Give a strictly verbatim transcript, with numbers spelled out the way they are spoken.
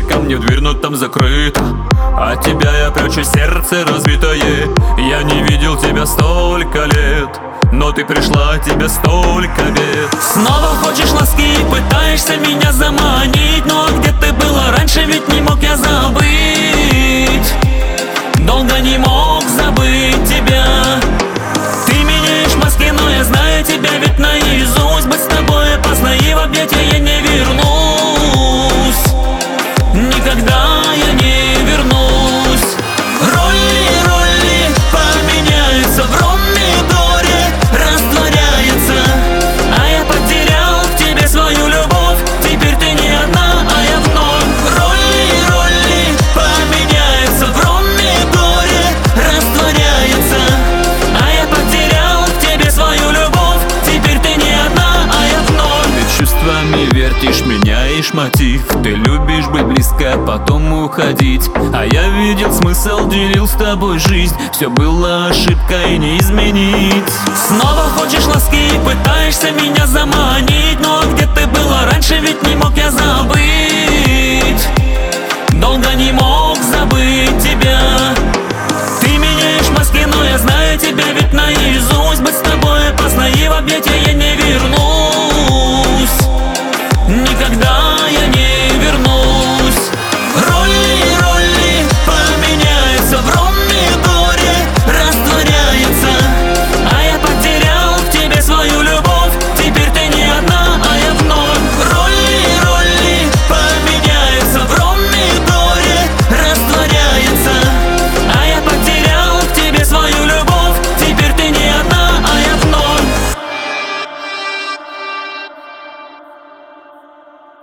ко мне в дверь, но там закрыто. От тебя я прячу сердце разбитое. Я не видел тебя столько лет, но ты пришла, тебе столько бед. Снова хочешь ласки, пытаешься меня заманить. Ну а где ты была раньше, ведь не мог я забыть. Долго не мог забыть тебя. Ты меняешь маски, но я знаю тебя ведь наизусть. Быть с тобой опасно, и в объятия я не вернусь. Никогда я не вернусь. Роли, роли поменяются, в роме горе растворяется. А я потерял к тебе свою любовь. Теперь ты не одна, а я вновь. Роли, роли поменяются, в роме горе растворяется. А я потерял к тебе свою любовь. Теперь ты не одна, а я вновь. Ты чувствами вертишь, меняешь мотив. Ты любишь быть близко, потом уходить. А я видел смысл, делил с тобой жизнь. Все было ошибкой, не изменить. Снова хочешь ласки, пытаешься меня заманить. Ну а где ты была раньше, ведь не мог я забыть. Долго не мог забыть.